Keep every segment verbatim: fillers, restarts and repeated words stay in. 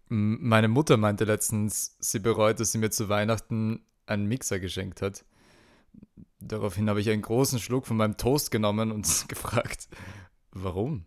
M- Meine Mutter meinte letztens, sie bereut, dass sie mir zu Weihnachten einen Mixer geschenkt hat. Daraufhin habe ich einen großen Schluck von meinem Toast genommen und gefragt, warum?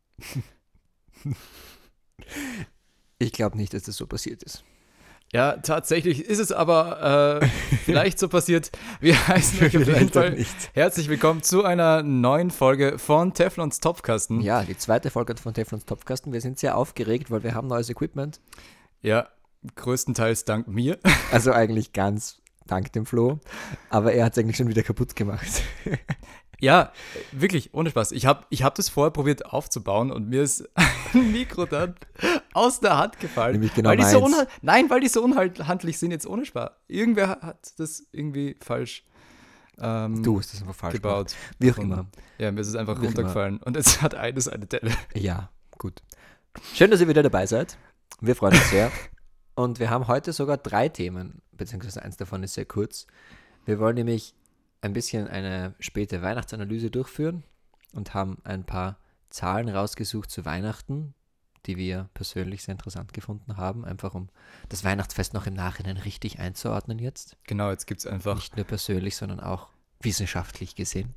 Ich glaube nicht, dass das so passiert ist. Ja, tatsächlich ist es aber äh, vielleicht so passiert. Wir heißen euch auf jeden Vielleicht auch Fall nicht. herzlich willkommen zu einer neuen Folge von Teflons Topfkasten. Ja, die zweite Folge von Teflons Topfkasten. Wir sind sehr aufgeregt, weil wir haben neues Equipment. Ja, größtenteils dank mir. Also eigentlich ganz dank dem Flo. Aber er hat es eigentlich schon wieder kaputt gemacht. Ja, wirklich, ohne Spaß. Ich habe ich hab das vorher probiert aufzubauen und mir ist ein Mikro dann aus der Hand gefallen. Nämlich genau weil die so meins. unhand- Nein, weil die so unhandlich sind, jetzt ohne Spaß. Irgendwer hat das irgendwie falsch ähm, Du hast das einfach falsch gebaut. gemacht. Wie auch Und- immer. Ja, mir ist es einfach Wie auch runtergefallen. Und jetzt hat eines eine Delle. Ja, gut. Schön, dass ihr wieder dabei seid. Wir freuen uns sehr. Und wir haben heute sogar drei Themen, beziehungsweise eins davon ist sehr kurz. Wir wollen nämlich ein bisschen eine späte Weihnachtsanalyse durchführen und haben ein paar Zahlen rausgesucht zu Weihnachten, die wir persönlich sehr interessant gefunden haben, einfach um das Weihnachtsfest noch im Nachhinein richtig einzuordnen jetzt. Genau, jetzt gibt es einfach, Nicht nur persönlich, sondern auch wissenschaftlich gesehen.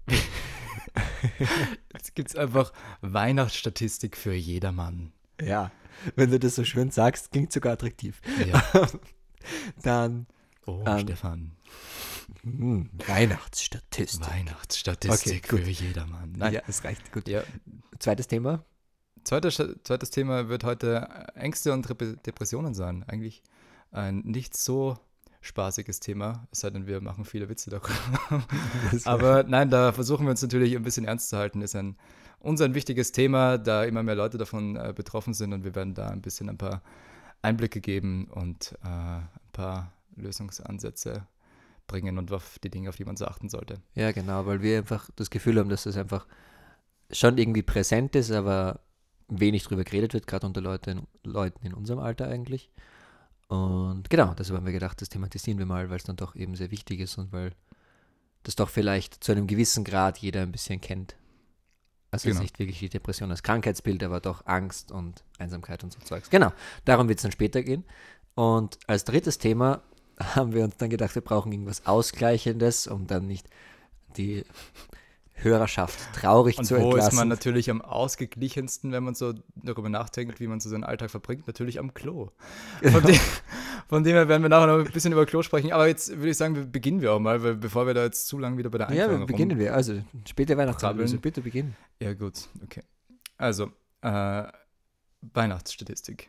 jetzt gibt's einfach Weihnachtsstatistik für jedermann. Ja, wenn du das so schön sagst, klingt sogar attraktiv. Ja. Dann Oh, Ähm, Stefan. hm, Weihnachtsstatistik. Weihnachtsstatistik Okay, für jedermann. Nein. Ja, es reicht. Gut. Ja. Zweites Thema. Zweites, zweites Thema wird heute Ängste und Rep- Depressionen sein. Eigentlich ein nicht so spaßiges Thema, es sei denn, wir machen viele Witze darüber. Aber nein, da versuchen wir uns natürlich ein bisschen ernst zu halten. Ist ein, uns ein wichtiges Thema, da immer mehr Leute davon äh, betroffen sind und wir werden da ein bisschen ein paar Einblicke geben und äh, ein paar Lösungsansätze bringen und auf die Dinge, auf die man so achten sollte. Ja, genau, weil wir einfach das Gefühl haben, dass das einfach schon irgendwie präsent ist, aber wenig drüber geredet wird, gerade unter Leute in, Leuten in unserem Alter eigentlich. Und genau, deshalb haben wir gedacht, das thematisieren wir mal, weil es dann doch eben sehr wichtig ist und weil das doch vielleicht zu einem gewissen Grad jeder ein bisschen kennt. Also Genau. jetzt nicht wirklich die Depression als Krankheitsbild, aber doch Angst und Einsamkeit und so Zeugs. Genau, darum wird es dann später gehen. Und als drittes Thema haben wir uns dann gedacht, wir brauchen irgendwas Ausgleichendes, um dann nicht die Hörerschaft traurig Und zu wo ist entlassen. man natürlich am ausgeglichensten, wenn man so darüber nachdenkt, wie man so seinen Alltag verbringt? Natürlich am Klo. Von, dem, von dem her werden wir nachher noch ein bisschen über Klo sprechen. Aber jetzt würde ich sagen, wir beginnen wir auch mal, weil bevor wir da jetzt zu lange wieder bei der ja, Einführung wir beginnen wir. Also, späte Weihnachtsanalyse, Krabbeln. bitte beginnen. Ja, gut, okay. Also, äh, Weihnachtsstatistik.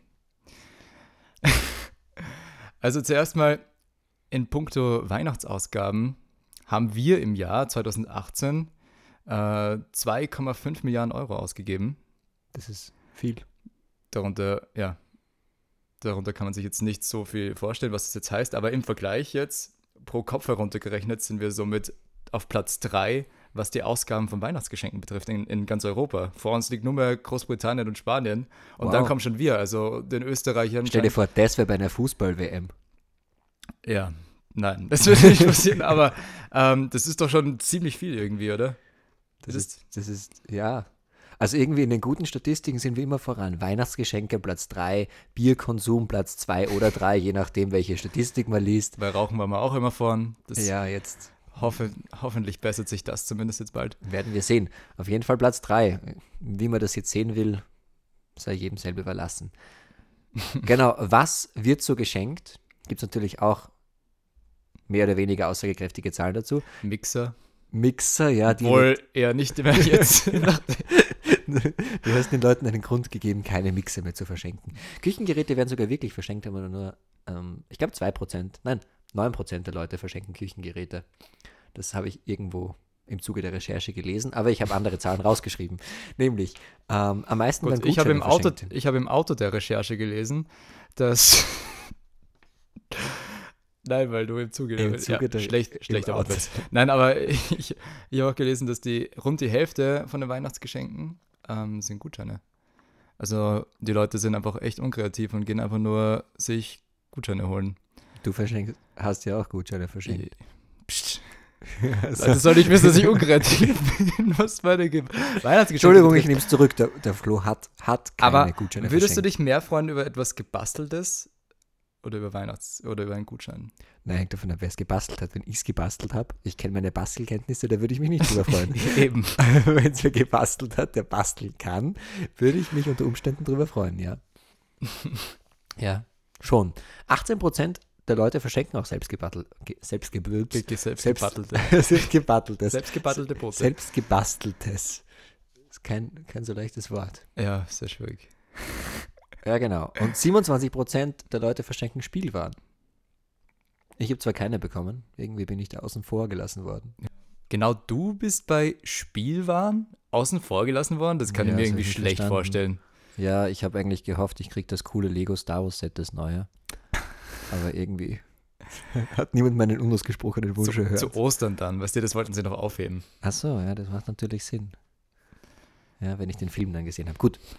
Also zuerst mal in puncto Weihnachtsausgaben haben wir im Jahr zwanzig achtzehn äh, zwei Komma fünf Milliarden Euro ausgegeben. Das ist viel. Darunter, ja, darunter kann man sich jetzt nicht so viel vorstellen, was das jetzt heißt, aber im Vergleich jetzt pro Kopf heruntergerechnet sind wir somit auf Platz drei, was die Ausgaben von Weihnachtsgeschenken betrifft in, in ganz Europa. Vor uns liegt nur mehr Großbritannien und Spanien und Wow. dann kommen schon wir, also den Österreichern. Stell dir vor, das wäre bei einer Fußball-W M. Ja, nein, das wird nicht passieren, aber ähm, das ist doch schon ziemlich viel irgendwie, oder? Das Das ist, das ist, ja. Also irgendwie in den guten Statistiken sind wir immer voran. Weihnachtsgeschenke Platz drei, Bierkonsum Platz zwei oder drei, je nachdem, welche Statistik man liest. Weil Rauchen war mal auch immer vorn. Das Ja, jetzt hoffe, hoffentlich bessert sich das zumindest jetzt bald. werden wir sehen. Auf jeden Fall Platz drei. Wie man das jetzt sehen will, sei jedem selber überlassen. Genau, was wird so geschenkt? Gibt es natürlich auch mehr oder weniger aussagekräftige Zahlen dazu. Mixer. Mixer, ja, die Wohl eher nicht mehr jetzt. du hast den Leuten einen Grund gegeben, keine Mixer mehr zu verschenken. Küchengeräte werden sogar wirklich verschenkt, aber nur, ähm, ich glaube zwei Prozent, nein, neun Prozent der Leute verschenken Küchengeräte. Das habe ich irgendwo im Zuge der Recherche gelesen, aber ich habe andere Zahlen rausgeschrieben. Nämlich, ähm, am meisten Gut, werden ich habe Gutscheine im, Auto, verschenkt. ich habe im Auto der Recherche gelesen, dass. Nein, weil du im Zuge, Im der, Zuge ja, der- schlecht, im schlechter Auto. Wortwitz. Nein, aber ich, ich habe auch gelesen, dass die rund die Hälfte von den Weihnachtsgeschenken ähm, sind Gutscheine. Also die Leute sind einfach echt unkreativ und gehen einfach nur sich Gutscheine holen. Du verschenkst, hast ja auch Gutscheine verschenkt. Psst. Also soll ich wissen, dass ich unkreativ bin, was meine Ge- Weihnachtsgeschenke Entschuldigung, ich betrifft. nehme es zurück. Der, der Flo hat, hat keine Aber Gutscheine würdest du verschenkt. dich mehr freuen über etwas Gebasteltes oder über Weihnachts- oder über einen Gutschein? Nein, hängt davon ab, wer es gebastelt hat. Wenn ich es gebastelt habe, ich kenne meine Bastelkenntnisse, da würde ich mich nicht drüber freuen. Eben. Wenn es wer gebastelt hat, der basteln kann, würde ich mich unter Umständen drüber freuen, ja. Ja, schon. achtzehn Prozent der Leute verschenken auch selbstgebattelt, ge, selbstgebürt, Ge- ge- selbst, Selbstgebastelte. selbstgebasteltes. Selbstgebastelte Brote. Selbstgebasteltes. Das ist kein, kein so leichtes Wort. Ja, sehr schwierig. Ja, genau. Und siebenundzwanzig Prozent der Leute verschenken Spielwaren. Ich habe zwar keine bekommen, irgendwie bin ich da außen vor gelassen worden. Genau, du bist bei Spielwaren außen vor gelassen worden? Das kann Ja, ich mir das hab irgendwie ich nicht schlecht verstanden. vorstellen. Ja, ich habe eigentlich gehofft, ich kriege das coole Lego Star Wars Set, das neue. Aber irgendwie hat niemand meinen unausgesprochenen Wunsch Zu, gehört. zu Ostern dann, weißt du, das wollten sie noch aufheben. Ach so, ja, das macht natürlich Sinn. Ja, wenn ich den Film dann gesehen habe. Gut.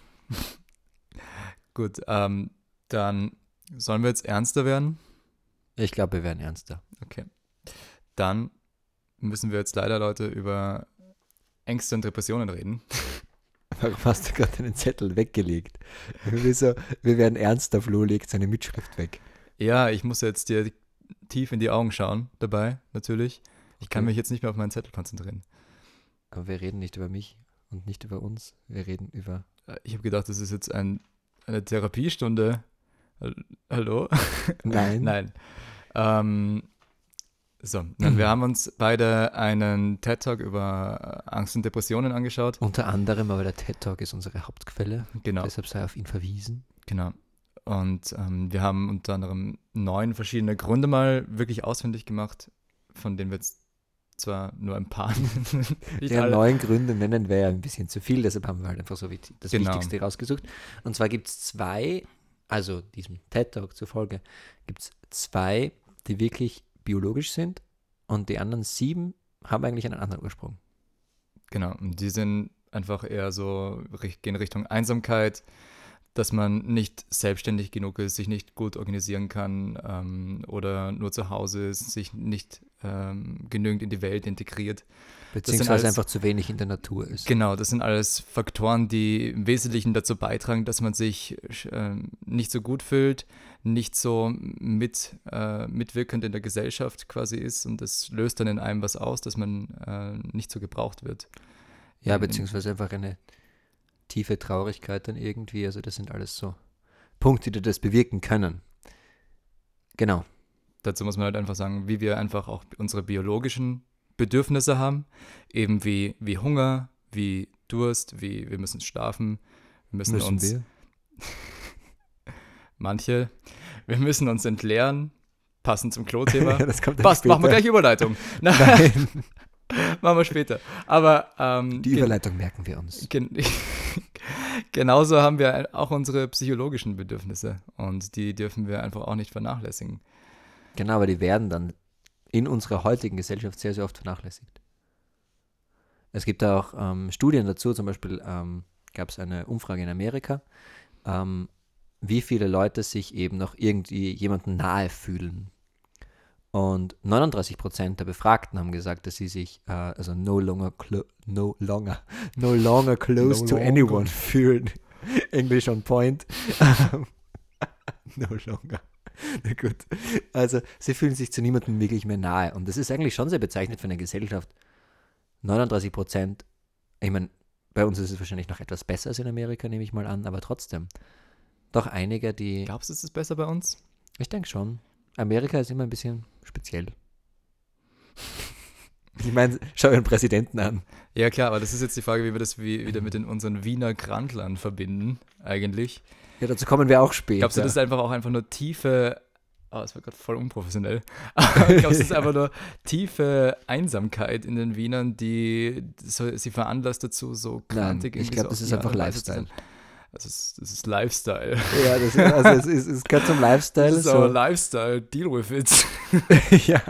Gut, ähm, dann sollen wir jetzt ernster werden? Ich glaube, wir werden ernster. Okay. Dann müssen wir jetzt leider, Leute, über Ängste und Depressionen reden. Warum hast du gerade deinen Zettel weggelegt? Wieso? Wir werden ernster, Flo legt seine Mitschrift weg. Ja, ich muss jetzt dir tief in die Augen schauen dabei, natürlich. Ich kann Okay. mich jetzt nicht mehr auf meinen Zettel konzentrieren. Aber wir reden nicht über mich und nicht über uns. Wir reden über... Äh, Ich habe gedacht, das ist jetzt ein, eine Therapiestunde. Hall- Hallo? Nein. Nein. Ähm, so, dann, wir haben uns beide einen TED-Talk über äh, Angst und Depressionen angeschaut. Unter anderem, aber der TED Talk ist unsere Hauptquelle. Genau, Deshalb sei auf ihn verwiesen. genau. Und ähm, wir haben unter anderem neun verschiedene Gründe mal wirklich ausfindig gemacht, von denen wir jetzt zwar nur ein paar nicht Ja, alle- neun Gründe nennen wäre ja ein bisschen zu viel, deshalb haben wir halt einfach so wie das Genau. Wichtigste rausgesucht. Und zwar gibt es zwei, also diesem TED Talk zufolge, gibt es zwei, die wirklich biologisch sind und die anderen sieben haben eigentlich einen anderen Ursprung. Genau, und die sind einfach eher so, richt- gehen Richtung Einsamkeit, dass man nicht selbstständig genug ist, sich nicht gut organisieren kann ähm, oder nur zu Hause ist, sich nicht ähm, genügend in die Welt integriert. Beziehungsweise alles- einfach zu wenig in der Natur ist. Genau, das sind alles Faktoren, die im Wesentlichen dazu beitragen, dass man sich ähm, nicht so gut fühlt, nicht so mit, äh, mitwirkend in der Gesellschaft quasi ist und das löst dann in einem was aus, dass man äh, nicht so gebraucht wird. Ja, In- in- beziehungsweise einfach eine tiefe Traurigkeit dann irgendwie. Also das sind alles so Punkte, die das bewirken können. Genau. Dazu muss man halt einfach sagen, wie wir einfach auch unsere biologischen Bedürfnisse haben, eben wie, wie Hunger, wie Durst, wie wir müssen schlafen, wir müssen, Müssen uns, wir? manche, wir müssen uns entleeren, passend zum Klothema. Ja, das kommt dann Passt, machen wir später. gleich Überleitung. Nein, Nein, machen wir später. Aber ähm, die gen- Überleitung merken wir uns. gen genauso haben wir auch unsere psychologischen Bedürfnisse und die dürfen wir einfach auch nicht vernachlässigen. Genau, aber die werden dann in unserer heutigen Gesellschaft sehr, sehr oft vernachlässigt. Es gibt da auch ähm, Studien dazu, zum Beispiel ähm, gab es eine Umfrage in Amerika, ähm, wie viele Leute sich eben noch irgendwie jemandem nahe fühlen. Und neununddreißig Prozent der Befragten haben gesagt, dass sie sich äh, also no longer, clo- no longer, no longer close No to longer. anyone fühlen. English on point. No longer. Na gut. Also sie fühlen sich zu niemandem wirklich mehr nahe. Und das ist eigentlich schon sehr bezeichnend für eine Gesellschaft. neununddreißig Prozent, ich meine, bei uns ist es wahrscheinlich noch etwas besser als in Amerika, nehme ich mal an, aber trotzdem. Doch einige, die, Glaubst du, ist es besser bei uns? ich denke schon, Amerika ist immer ein bisschen speziell. Ich meine, schau den Präsidenten an. Ja klar, aber das ist jetzt die Frage, wie wir das wie, wieder mit den, unseren Wiener Grandlern verbinden, eigentlich. Ja, dazu kommen wir auch später. Glaubst du, das ist einfach auch einfach nur tiefe, oh, das war gerade voll unprofessionell, aber glaubst du, das ist einfach nur tiefe Einsamkeit in den Wienern, die so, sie veranlasst dazu, so Nein, krantig ich irgendwie glaube, so das auf ist die einfach Art und Weise zu Lifestyle. sein? Das ist, das ist Lifestyle. Ja, das, also es, ist, es gehört zum Lifestyle. Das ist so. our Lifestyle, deal with it. Ja.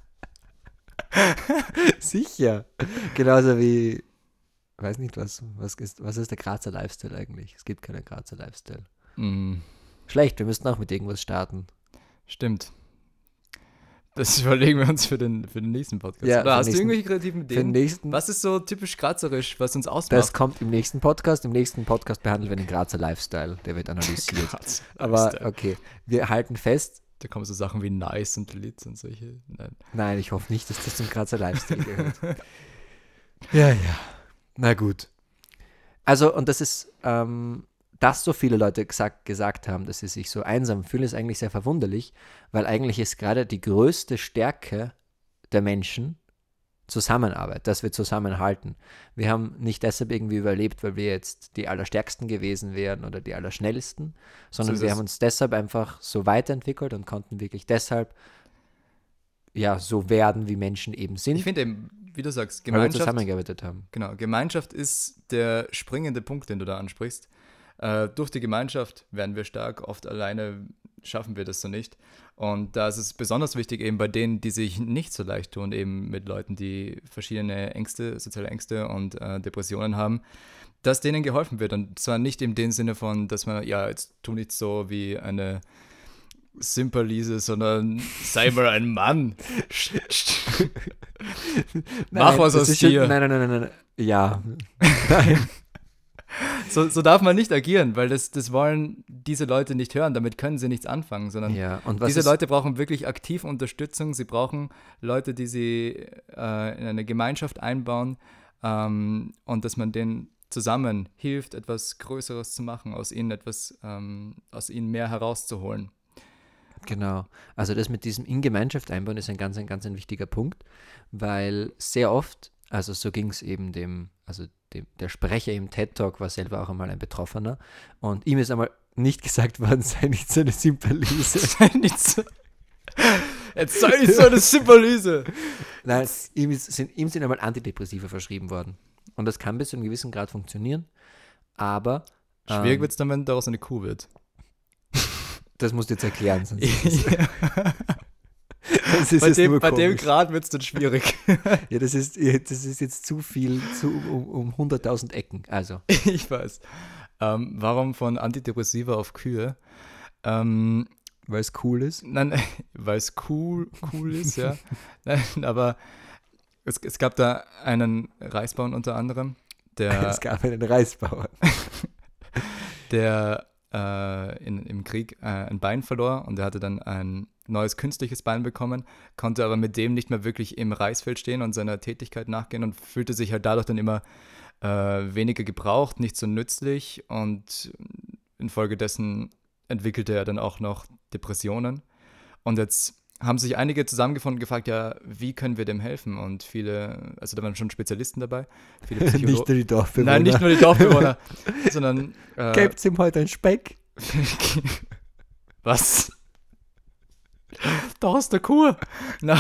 Sicher. Genauso wie, weiß nicht, was, was, ist, was ist der Grazer Lifestyle eigentlich? Es gibt keinen Grazer Lifestyle. Mm, Schlecht, wir müssten auch mit irgendwas starten. stimmt. Das überlegen wir uns für den, für den nächsten Podcast. Ja, Oder hast nächsten, du irgendwelche kreativen für den Ideen? nächsten, Was ist so typisch grazerisch, was uns ausmacht? Das kommt im nächsten Podcast. Im nächsten Podcast behandeln wir den Grazer Lifestyle. Der wird analysiert. Graz, Aber Lifestyle. okay, wir halten fest. Da kommen so Sachen wie Nice und Lit und solche. Nein. Nein, ich hoffe nicht, dass das zum Grazer Lifestyle gehört. Ja, ja. Na gut. Also, und das ist, ähm, dass so viele Leute gesagt, gesagt haben, dass sie sich so einsam fühlen, ist eigentlich sehr verwunderlich, weil eigentlich ist gerade die größte Stärke der Menschen Zusammenarbeit, dass wir zusammenhalten. Wir haben nicht deshalb irgendwie überlebt, weil wir jetzt die Allerstärksten gewesen wären oder die Allerschnellsten, sondern So ist wir es. haben uns deshalb einfach so weiterentwickelt und konnten wirklich deshalb ja so werden, wie Menschen eben sind, Ich finde eben, wie du sagst, weil wir Gemeinschaft, zusammengearbeitet haben. genau, Gemeinschaft ist der springende Punkt, den du da ansprichst. Äh, durch die Gemeinschaft werden wir stark, oft alleine schaffen wir das so nicht. Und da ist es besonders wichtig, eben bei denen, die sich nicht so leicht tun, eben mit Leuten, die verschiedene Ängste, soziale Ängste und äh, Depressionen haben, dass denen geholfen wird. Und zwar nicht in dem Sinne von, dass man, ja, jetzt tu nicht so wie eine Simperliese, sondern sei mal ein Mann. Mach was das aus ist schon- dir. Nein, nein, nein, nein, nein. Ja. Nein. So, so darf man nicht agieren, weil das, das wollen diese Leute nicht hören. Damit können sie nichts anfangen, sondern Ja, und was diese ist, Leute brauchen wirklich aktiv Unterstützung. Sie brauchen Leute, die sie äh, in eine Gemeinschaft einbauen ähm, und dass man denen zusammen hilft, etwas Größeres zu machen, aus ihnen etwas, ähm, aus ihnen mehr herauszuholen. Genau. Also das mit diesem in Gemeinschaft einbauen ist ein ganz, ein ganz ein wichtiger Punkt, weil sehr oft, also so ging es eben dem, also dem, der Sprecher im TED-Talk war selber auch einmal ein Betroffener und ihm ist einmal nicht gesagt worden, sei nicht so eine Simperliese. Sei nicht so, jetzt sei nicht so eine Simperliese. Nein, ihm, ist, sind, ihm sind einmal Antidepressiva verschrieben worden. Und das kann bis zu einem gewissen Grad funktionieren, aber Schwierig ähm, wird es dann, wenn daraus eine Kuh wird. das musst du jetzt erklären, sonst ist es, das ist bei jetzt dem, nur bei dem komisch. Grad wird es dann schwierig. Ja, das ist, das ist jetzt zu viel, zu, um, um hunderttausend Ecken. Also, Ich weiß. Ähm, warum von Antidepressiva auf Kühe? Ähm, weil es cool ist. nein, weil es cool, cool ist, ja. Nein, aber es, es gab da einen Reisbauern unter anderem, der, Es gab einen Reisbauer. der äh, in, im Krieg äh, ein Bein verlor und der hatte dann ein neues künstliches Bein bekommen, konnte aber mit dem nicht mehr wirklich im Reisfeld stehen und seiner Tätigkeit nachgehen und fühlte sich halt dadurch dann immer äh, weniger gebraucht, nicht so nützlich und infolgedessen entwickelte er dann auch noch Depressionen. Und jetzt haben sich einige zusammengefunden und gefragt, ja, wie können wir dem helfen? Und viele, also da waren schon Spezialisten dabei, viele Nicht Psychologen. nur die Dorfbewohner. Nein, nicht nur die Dorfbewohner, sondern äh, Gibt's ihm heute ein Speck? was? Doch aus der Kur. Na.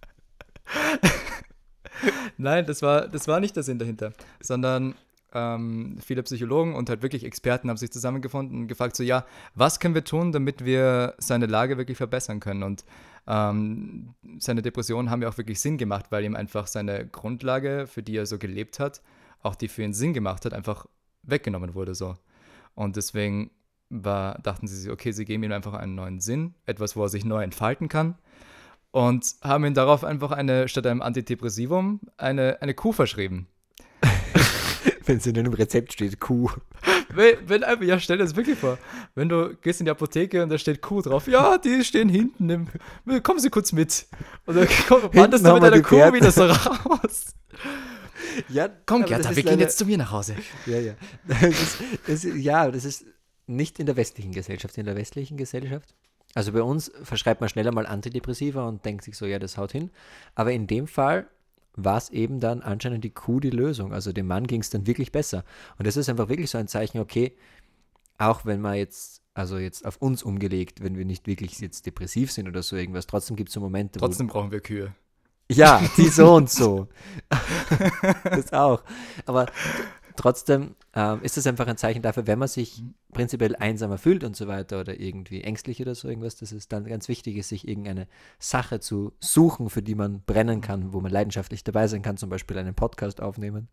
Nein, das war, das war nicht der Sinn dahinter, sondern ähm, viele Psychologen und halt wirklich Experten haben sich zusammengefunden und gefragt, so ja, was können wir tun, damit wir seine Lage wirklich verbessern können? Und ähm, seine Depressionen haben ja auch wirklich Sinn gemacht, weil ihm einfach seine Grundlage, für die er so gelebt hat, auch die für ihn Sinn gemacht hat, einfach weggenommen wurde so. Und deswegen war, dachten sie sich, okay, sie geben ihm einfach einen neuen Sinn, etwas, wo er sich neu entfalten kann. Und haben ihm darauf einfach eine, statt einem Antidepressivum, eine, eine Kuh verschrieben. Wenn es in einem Rezept steht, Kuh. Wenn, wenn einfach, ja, stell dir das wirklich vor. Wenn du gehst in die Apotheke und da steht Kuh drauf, ja, die stehen hinten, im, kommen Sie kurz mit. Und dann komm, wanderst du haben mit wir deiner die Kuh Pferde. wieder so raus. Ja, Komm, aber das Gerda, ist wir gehen leider- jetzt zu mir nach Hause. Ja, ja. Das ist, das ist, ja, das ist nicht in der westlichen Gesellschaft. In der westlichen Gesellschaft, also bei uns verschreibt man schneller mal Antidepressiva und denkt sich so, ja, das haut hin. Aber in dem Fall war es eben dann anscheinend die Kuh die Lösung. Also dem Mann ging es dann wirklich besser. Und das ist einfach wirklich so ein Zeichen, okay, auch wenn man jetzt, also jetzt auf uns umgelegt, wenn wir nicht wirklich jetzt depressiv sind oder so irgendwas, trotzdem gibt es so Momente, wo Trotzdem brauchen wir Kühe. ja, die so und so. Das auch. Aber t- trotzdem ähm, ist das einfach ein Zeichen dafür, wenn man sich prinzipiell einsamer fühlt und so weiter oder irgendwie ängstlich oder so irgendwas, dass es dann ganz wichtig ist, sich irgendeine Sache zu suchen, für die man brennen kann, wo man leidenschaftlich dabei sein kann, zum Beispiel einen Podcast aufnehmen.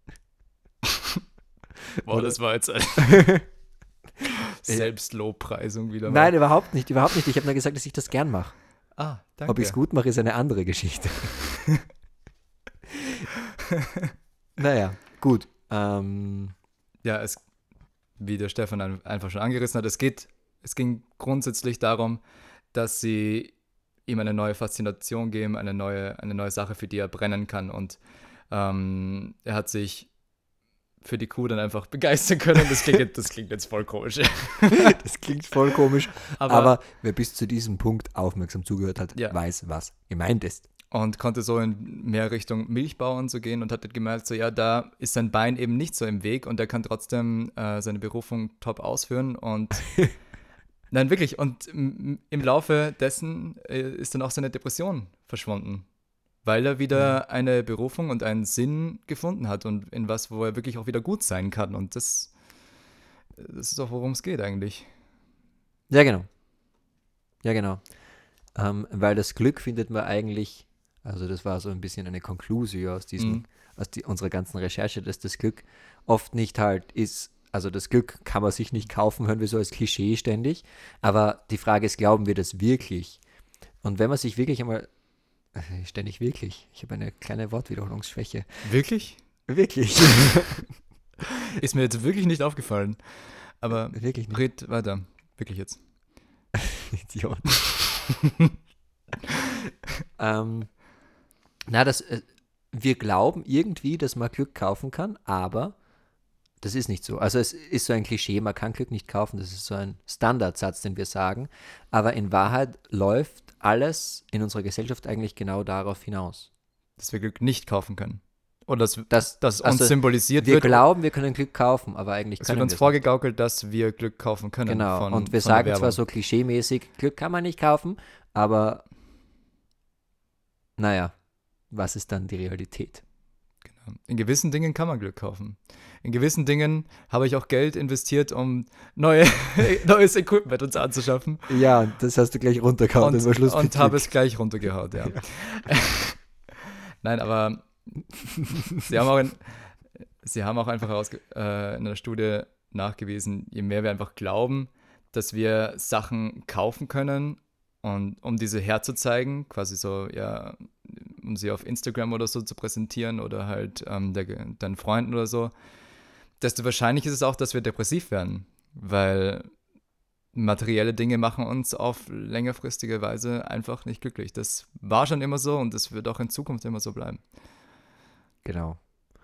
Boah, Oder- das war jetzt eine Selbstlobpreisung wieder mal. Nein, überhaupt nicht, überhaupt nicht. Ich habe nur gesagt, dass ich das gern mache. Ah, danke. Ob ich es gut mache, ist eine andere Geschichte. Naja, gut. Ähm, Ja, es, wie der Stefan ein- einfach schon angerissen hat, es geht, es ging grundsätzlich darum, dass sie ihm eine neue Faszination geben, eine neue, eine neue Sache, für die er brennen kann. Und ähm, er hat sich für die Kuh dann einfach begeistern können. Das klingt, jetzt- das klingt jetzt voll komisch. Das klingt voll komisch, Aber, aber wer bis zu diesem Punkt aufmerksam zugehört hat, Ja. weiß, was gemeint ist. und konnte so in mehr Richtung Milchbauer und so gehen und hat halt gemerkt, so ja, da ist sein Bein eben nicht so im Weg und er kann trotzdem äh, seine Berufung top ausführen und nein, wirklich. Und m- im Laufe dessen äh, ist dann auch seine Depression verschwunden, weil er wieder eine Berufung und einen Sinn gefunden hat und in was, wo er wirklich auch wieder gut sein kann. Und das, das ist auch, worum es geht eigentlich. Ja, genau. Ja, genau. Ähm, weil das Glück findet man eigentlich, also das war so ein bisschen eine Konklusio aus diesem, Mhm. aus die, unserer ganzen Recherche, dass das Glück oft nicht halt ist, also das Glück kann man sich nicht kaufen, hören wir so als Klischee ständig, aber die Frage ist, glauben wir das wirklich? Und wenn man sich wirklich einmal, äh, ständig wirklich, ich habe eine kleine Wortwiederholungsschwäche, Wirklich? wirklich, Ist mir jetzt wirklich nicht aufgefallen. Aber wirklich nicht, red weiter. Wirklich jetzt. Idiot. ähm, na, das, äh, wir glauben irgendwie, dass man Glück kaufen kann, aber das ist nicht so. Also es ist so ein Klischee, man kann Glück nicht kaufen, das ist so ein Standardsatz, den wir sagen, aber in Wahrheit läuft alles in unserer Gesellschaft eigentlich genau darauf hinaus. Dass wir Glück nicht kaufen können. Oder dass, Das, dass uns also symbolisiert wir wird. glauben, wir können Glück kaufen, aber eigentlich Es können wird wir uns es nicht. vorgegaukelt, dass wir Glück kaufen können. Genau, von, und wir von der sagen zwar Werbung. so klischeemäßig, Glück kann man nicht kaufen, aber naja, was ist dann die Realität? Genau. In gewissen Dingen kann man Glück kaufen. In gewissen Dingen habe ich auch Geld investiert, um neue, neues Equipment uns anzuschaffen. Ja, und das hast du gleich runtergehauen Und, im Schluss. und habe es gleich runtergehauen, ja. Nein, aber sie haben auch, in, sie haben auch einfach herausge- äh, in einer Studie nachgewiesen, je mehr wir einfach glauben, dass wir Sachen kaufen können und um diese herzuzeigen, quasi so, ja, um sie auf Instagram oder so zu präsentieren oder halt ähm, der, deinen Freunden oder so, desto wahrscheinlich ist es auch, dass wir depressiv werden, weil materielle Dinge machen uns auf längerfristige Weise einfach nicht glücklich. Das war schon immer so und das wird auch in Zukunft immer so bleiben. Genau.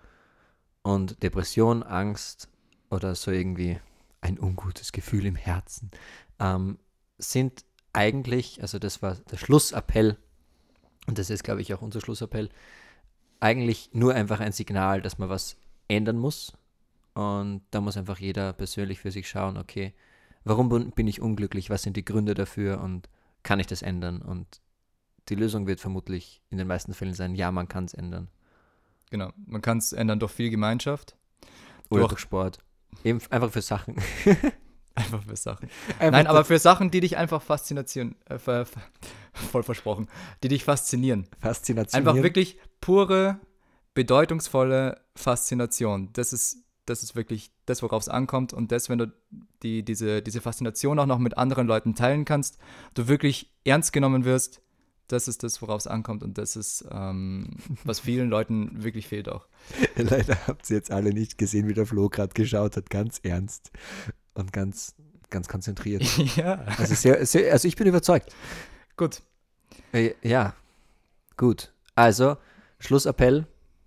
Und Depression, Angst oder so irgendwie ein ungutes Gefühl im Herzen ähm, sind eigentlich, also das war der Schlussappell, und das ist, glaube ich, auch unser Schlussappell, eigentlich nur einfach ein Signal, dass man was ändern muss. Und da muss einfach jeder persönlich für sich schauen, okay, warum bin- bin ich unglücklich, was sind die Gründe dafür und kann ich das ändern? Und die Lösung wird vermutlich in den meisten Fällen sein, ja, man kann es ändern. Genau. Man kann es ändern durch viel Gemeinschaft, Oder Durch- durch Sport. Eben einfach für Sachen. einfach für Sachen. Einfach Nein, aber das- für Sachen, die dich einfach faszinieren, äh, ver, ver, voll versprochen, die dich faszinieren. Faszination. Einfach wirklich pure, bedeutungsvolle Faszination. Das ist, das ist wirklich das, worauf es ankommt. Und das, wenn du die, diese, diese Faszination auch noch mit anderen Leuten teilen kannst, du wirklich ernst genommen wirst, das ist das, worauf es ankommt. Und das ist, ähm, was vielen Leuten wirklich fehlt auch. Leider habt ihr jetzt alle nicht gesehen, wie der Flo gerade geschaut hat, ganz ernst und ganz, ganz konzentriert. ja, Also, sehr, sehr, also ich bin überzeugt. gut. Äh, ja, gut. Also, Schlussappell.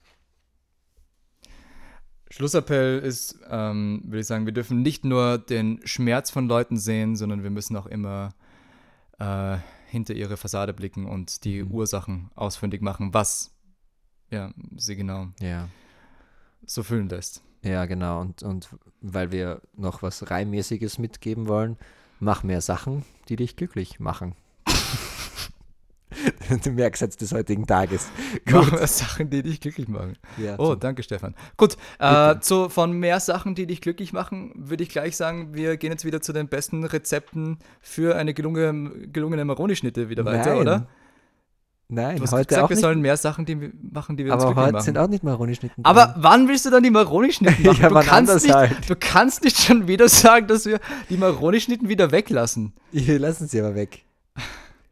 Schlussappell ist, ähm, würde ich sagen, wir dürfen nicht nur den Schmerz von Leuten sehen, sondern wir müssen auch immer äh, hinter ihre Fassade blicken und die Mhm. Ursachen ausfindig machen, was ja, sie genau Ja. so fühlen lässt. Ja, genau. Und, und weil wir noch was Reimmäßiges mitgeben wollen, mach mehr Sachen, die dich glücklich machen. Du merkst jetzt des heutigen Tages. Mach mehr Sachen, die dich glücklich machen. Ja, Oh, zum- danke, Stefan. Gut, äh, Bitte. zu, von mehr Sachen, die dich glücklich machen, würde ich gleich sagen, wir gehen jetzt wieder zu den besten Rezepten für eine gelungene, gelungene Maroni-Schnitte wieder weiter, Nein. oder? Nein, Du hast heute gesagt, auch wir nicht. sollen mehr Sachen die, wir- machen, die wir uns Aber glücklich heute machen. sind auch nicht Maroni-Schnitten Aber drin. wann willst du dann die Maroni-Schnitten machen? Ja, du, wann kannst anders nicht, halt. du kannst nicht schon wieder sagen, dass wir die Maroni-Schnitten wieder weglassen. Wir lassen sie aber weg.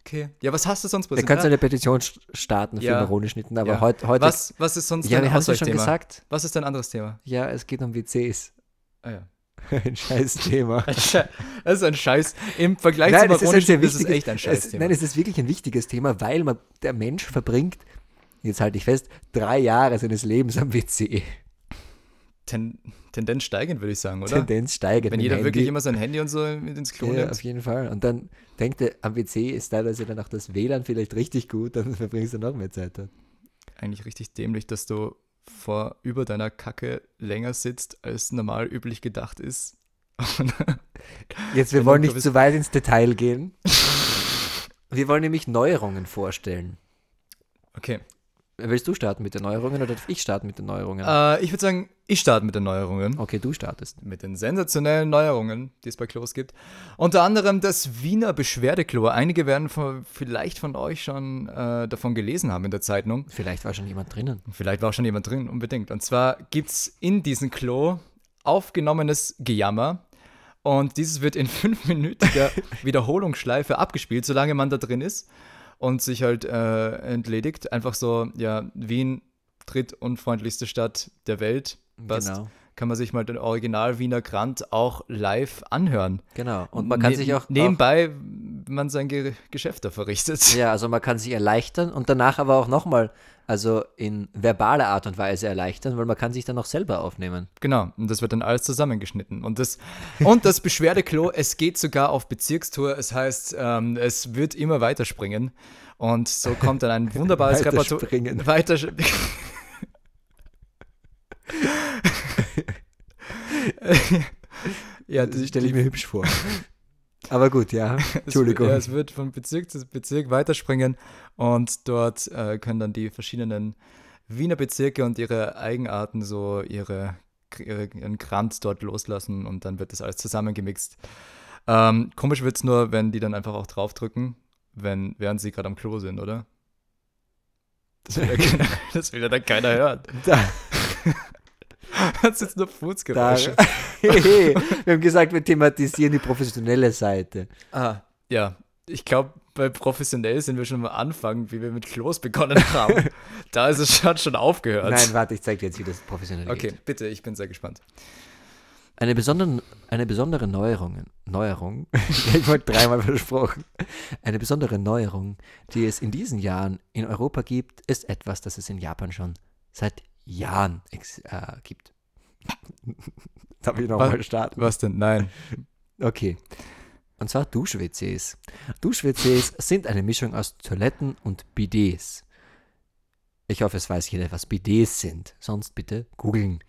Okay. Ja, was hast du sonst Da präsentiert? kannst du eine Petition st- starten für Ja. Maronenschnitten, aber Ja. heut, heute... Was, was ist sonst ja, dein wir haben es ja schon Ausweichthema? gesagt. Was ist dein anderes Thema? Ja, es geht um W Cs. Ah ja. Ein scheiß Thema. Ein Schei- Das ist ein Scheiß. Im Vergleich Nein, zu es ist ein sehr Maronenschnitten ist es wichtiges, echt ein es, Scheißthema. nein, es ist wirklich ein wichtiges Thema, weil man, der Mensch verbringt, jetzt halte ich fest, drei Jahre seines Lebens am W C. Ten, Tendenz steigend, würde ich sagen, oder? Tendenz steigend. Wenn mit jeder dem wirklich Handy. immer sein Handy und so mit ins Klo Ja, nimmt. auf jeden Fall. Und dann denkt er, am W C ist teilweise dann auch das W L A N vielleicht richtig gut, dann verbringst du noch mehr Zeit dort. Eigentlich richtig dämlich, dass du vor über deiner Kacke länger sitzt, als normal üblich gedacht ist. Jetzt, wir Wenn wollen du nicht bist- zu weit ins Detail gehen. Wir wollen nämlich Neuerungen vorstellen. Okay. Willst du starten mit den Neuerungen oder darf ich starten mit den Neuerungen? Äh, ich würde sagen, ich starte mit den Neuerungen. Okay, du startest. Mit den sensationellen Neuerungen, die es bei Klos gibt. Unter anderem das Wiener Beschwerdeklo. Einige werden von, vielleicht von euch schon äh, davon gelesen haben in der Zeitung. Vielleicht war schon jemand drinnen. Vielleicht war auch schon jemand drin, unbedingt. Und zwar gibt es in diesem Klo aufgenommenes Gejammer. Und dieses wird in fünfminütiger Wiederholungsschleife abgespielt, solange man da drin ist und sich halt äh, entledigt. Einfach so, ja, Wien, drittunfreundlichste Stadt der Welt. Passt. Genau. Kann man sich mal den Original Wiener Grand auch live anhören. Genau. Und man kann Ne- sich auch, nebenbei, man sein Ge Geschäft da verrichtet. auch. Ja, also man kann sich erleichtern und danach aber auch nochmal, also in verbaler Art und Weise erleichtern, weil man kann sich dann auch selber aufnehmen. Genau, und das wird dann alles zusammengeschnitten. Und das, und das Beschwerdeklo, es geht sogar auf Bezirkstour. Es heißt, ähm, es wird immer weiterspringen. Und so kommt dann ein wunderbares Repertoire. Weiterspringen. Weiter. ja, Das stelle ich mir hübsch vor. Aber gut, ja. Entschuldigung. Es, ja, es wird von Bezirk zu Bezirk weiterspringen und dort äh, können dann die verschiedenen Wiener Bezirke und ihre Eigenarten so ihre, ihre, ihren Krant dort loslassen und dann wird das alles zusammengemixt. Ähm, komisch wird es nur, wenn die dann einfach auch draufdrücken, wenn, während sie gerade am Klo sind, oder? Das will ja, keiner, das will ja dann keiner hören. Da, Das sind nur da, Fußgeräusche. Hey, wir haben gesagt, wir thematisieren die professionelle Seite. Ah, ja. Ich glaube, bei professionell sind wir schon am Anfang, wie wir mit Klos begonnen haben. Da ist es schon, schon aufgehört. Nein, warte, ich zeige dir jetzt, wie das professionell Okay, geht. bitte, ich bin sehr gespannt. Eine besondere, eine besondere Neuerung, Neuerung, ich wollte dreimal versprochen, eine besondere Neuerung, die es in diesen Jahren in Europa gibt, ist etwas, das es in Japan schon seit Jahren ex- äh, gibt. Darf ich nochmal starten? Was denn? Nein. Okay. Und zwar Dusch-W Cs. Dusch-W Cs sind eine Mischung aus Toiletten und Bidets. Ich hoffe, es weiß jeder, was Bidets sind. Sonst bitte googeln.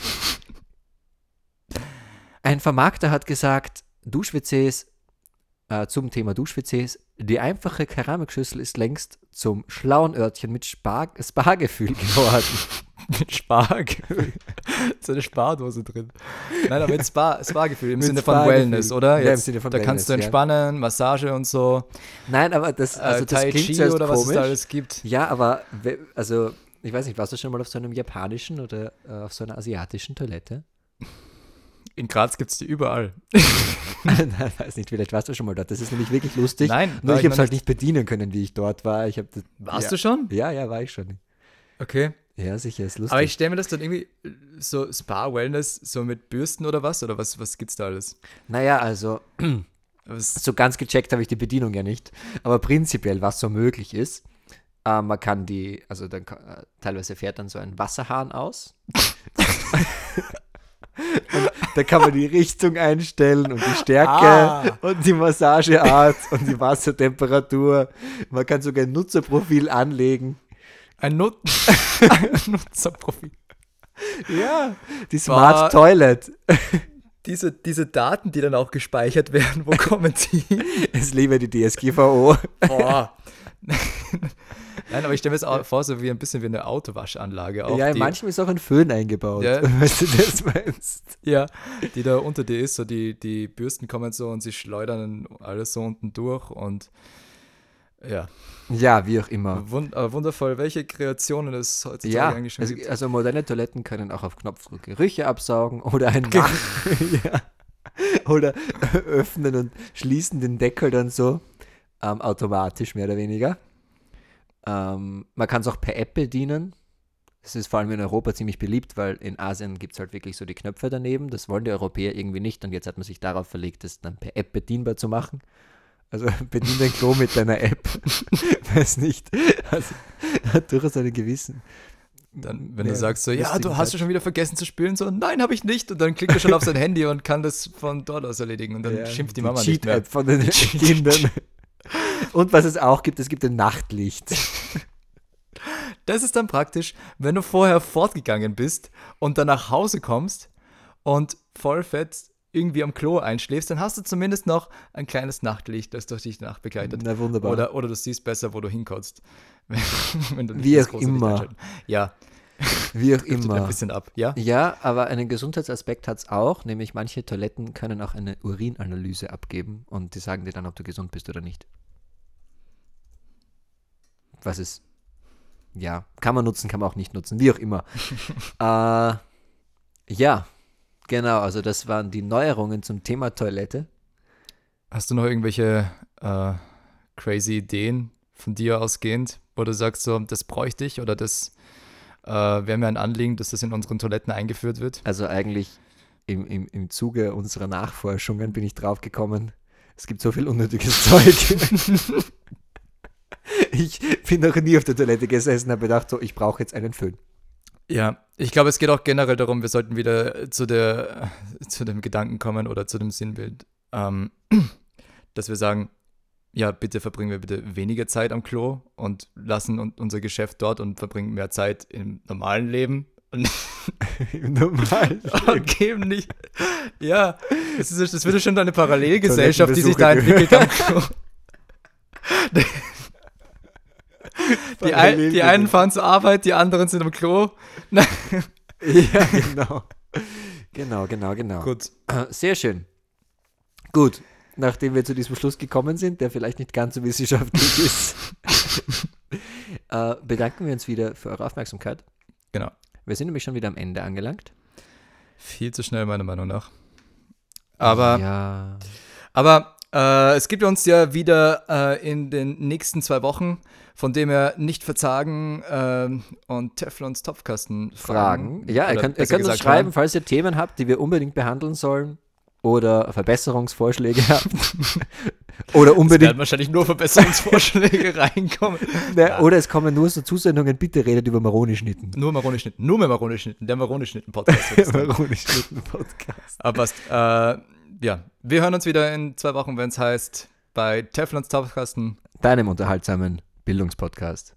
Ein Vermarkter hat gesagt, Dusch-W Cs, äh, zum Thema Dusch-W Cs, die einfache Keramikschüssel ist längst zum schlauen Örtchen mit Spar- Spargefühl geworden. Mit Spargefühl. Ist eine Spardose drin. Nein, aber mit Spa, Spa-Gefühl im Mit Sinne von Spa-Gefühl. Wellness, oder? Ja, im Jetzt, Sinne von da kannst du Wellness, ja. entspannen, Massage und so. Nein, aber das, also äh, das Tai klingt Chi zuerst oder was es komisch. da alles gibt. Ja, aber we- also ich weiß nicht, warst du schon mal auf so einem japanischen oder äh, auf so einer asiatischen Toilette? In Graz gibt es die überall. Nein, weiß nicht, vielleicht warst du schon mal dort. Das ist nämlich wirklich lustig. Nein, Nur war ich habe es noch halt nicht bedienen können, wie ich dort war. Ich hab das, Warst ja. du schon? Ja, ja, war ich schon. Okay. Ja, sicher, ist lustig. Aber ich stelle mir das dann irgendwie äh, so Spa-Wellness, so mit Bürsten oder was? Oder was, was gibt's da alles? naja, also Was, so ganz gecheckt habe ich die Bedienung ja nicht. Aber prinzipiell, was so möglich ist, äh, man kann die, also dann kann- äh, teilweise fährt dann so ein Wasserhahn aus. Und da kann man die Richtung einstellen und die Stärke Ah. und die Massageart und die Wassertemperatur. Man kann sogar ein Nutzerprofil anlegen. ein, Nut ein Nutzerprofil. Ja, die Smart Boah. Toilet. Diese, diese Daten, die dann auch gespeichert werden, wo kommen die? Es liebe die D S G V O. Boah. Nein, aber ich stelle mir das auch vor, so wie ein bisschen wie eine Autowaschanlage. Auch Ja, in die, manchem ist auch ein Föhn eingebaut. Ja. Weißt du, das meinst? ja, die da unter dir ist, so die, die Bürsten kommen so und sie schleudern alles so unten durch und ja, Ja, wie auch immer. wund äh, wundervoll, welche Kreationen es heutzutage Ja, eigentlich schon also, gibt. also moderne Toiletten können auch auf Knopfdruck Gerüche absaugen oder ein Mach ja. Oder öffnen und schließen den Deckel dann so. ähm, automatisch mehr oder weniger. Ähm, man kann es auch per App bedienen. Das ist vor allem in Europa ziemlich beliebt, weil in Asien gibt es halt wirklich so die Knöpfe daneben. Das wollen die Europäer irgendwie nicht und jetzt hat man sich darauf verlegt, das dann per App bedienbar zu machen. Also bedien dein Klo mit deiner App. Weiß nicht. Also, hat durchaus einen gewissen. Dann, wenn ja, du sagst so, ja, du hast du schon wieder vergessen zu spülen, so, nein, habe ich nicht. Und dann klickt er schon auf sein Handy und kann das von dort aus erledigen. Und dann ja, schimpft die, die Mama nicht mehr. Cheat-App von den Kindern. Und was es auch gibt, es gibt ein Nachtlicht. Das ist dann praktisch, wenn du vorher fortgegangen bist und dann nach Hause kommst und voll fett irgendwie am Klo einschläfst, dann hast du zumindest noch ein kleines Nachtlicht, das durch dich nachbegleitet. Na wunderbar. Oder, oder du siehst besser, wo du hinkotzt. Wenn du nicht Wie auch immer. Ja. Wie auch immer. Ein bisschen ab, ja? Ja, aber einen Gesundheitsaspekt hat es auch, nämlich manche Toiletten können auch eine Urinanalyse abgeben und die sagen dir dann, ob du gesund bist oder nicht. Was ist, ja, kann man nutzen, kann man auch nicht nutzen, wie auch immer. äh, ja, genau, also das waren die Neuerungen zum Thema Toilette. Hast du noch irgendwelche äh, crazy Ideen von dir ausgehend, wo du sagst, so, das bräuchte ich oder das äh, wäre mir ein Anliegen, dass das in unseren Toiletten eingeführt wird? Also eigentlich im, im, im Zuge unserer Nachforschungen bin ich drauf gekommen, es gibt so viel unnötiges Zeug. Ich bin noch nie auf der Toilette gesessen und habe gedacht, so, ich brauche jetzt einen Föhn. Ja, ich glaube, es geht auch generell darum, wir sollten wieder zu, der, zu dem Gedanken kommen oder zu dem Sinnbild, ähm, dass wir sagen, ja, bitte verbringen wir bitte weniger Zeit am Klo und lassen unser Geschäft dort und verbringen mehr Zeit im normalen Leben. Im normalen Leben? Okay, nicht. Ja, das, ist, das wird ja schon eine Parallelgesellschaft, die sich da entwickelt am Klo. Die, ein, die einen fahren zur Arbeit, die anderen sind am Klo. Ja, genau. Genau, genau, genau. Gut. Sehr schön. Gut, nachdem wir zu diesem Schluss gekommen sind, der vielleicht nicht ganz so wissenschaftlich ist, äh, bedanken wir uns wieder für eure Aufmerksamkeit. Genau. Wir sind nämlich schon wieder am Ende angelangt. Viel zu schnell, meiner Meinung nach. Aber, ja. aber äh, es gibt uns ja wieder äh, in den nächsten zwei Wochen, von dem her nicht verzagen äh, und Teflons Topfkasten fragen. fragen. Ja, ihr könnt, ihr könnt uns schreiben, hören. Falls ihr Themen habt, die wir unbedingt behandeln sollen oder Verbesserungsvorschläge habt. Oder unbedingt. Es werden wahrscheinlich nur Verbesserungsvorschläge reinkommen. Ne, ja. Oder es kommen nur so Zusendungen, bitte redet über Maroni-Schnitten. Nur Maroni-Schnitten, nur mehr Maroni-Schnitten, der Maroni-Schnitten-Podcast. Der Maroni-Schnitten-Podcast. Aber passt. Äh, ja, wir hören uns wieder in zwei Wochen, wenn es heißt, bei Teflons Topfkasten. Deinem unterhaltsamen Bildungspodcast.